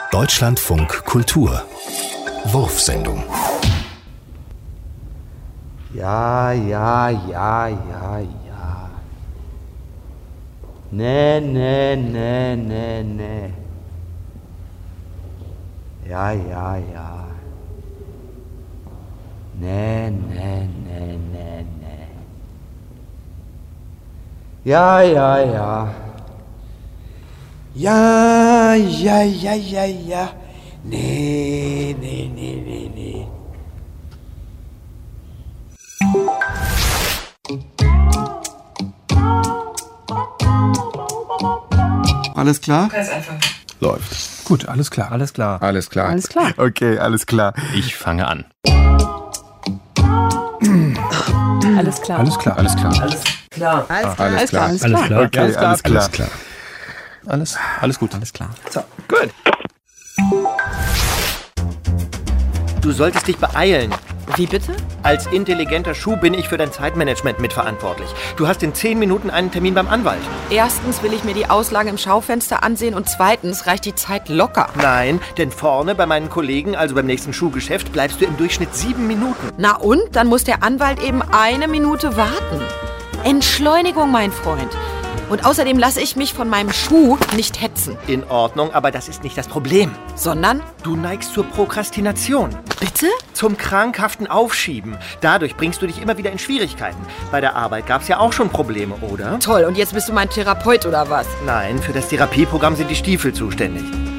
Deutschlandfunk Kultur Wurfsendung. Ja. Nee. Ja. Nee. Ja. Nee. Alles klar? Ganz einfach. Läuft. Gut, alles klar. Alles klar. Okay, alles klar. Ich fange an. Alles klar. Alles klar. Alles klar. Okay, alles klar. Alles gut. Alles klar. So, gut. Du solltest dich beeilen. Wie bitte? Als intelligenter Schuh bin ich für dein Zeitmanagement mitverantwortlich. Du hast in 10 Minuten einen Termin beim Anwalt. Erstens will ich mir die Auslagen im Schaufenster ansehen und zweitens reicht die Zeit locker. Nein, denn vorne bei meinen Kollegen, also beim nächsten Schuhgeschäft, bleibst du im Durchschnitt 7 Minuten. Na und? Dann muss der Anwalt eben 1 Minute warten. Entschleunigung, mein Freund. Und außerdem lasse ich mich von meinem Schuh nicht hetzen. In Ordnung, aber das ist nicht das Problem. Sondern? Du neigst zur Prokrastination. Bitte? Zum krankhaften Aufschieben. Dadurch bringst du dich immer wieder in Schwierigkeiten. Bei der Arbeit gab es ja auch schon Probleme, oder? Toll, und jetzt bist du mein Therapeut oder was? Nein, für das Therapieprogramm sind die Stiefel zuständig.